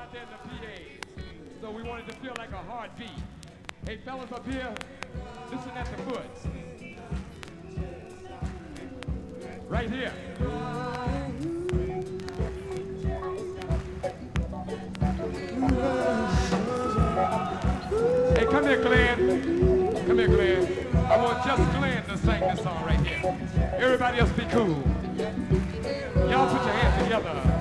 out there in the PA. So we wanted to feel like a heartbeat. Hey, fellas up here, listen at the foot. Right here. Hey, come here, Glenn. Come here, Glenn. I want just Glenn to sing this song right here. Everybody else be cool. Y'all put your hands together.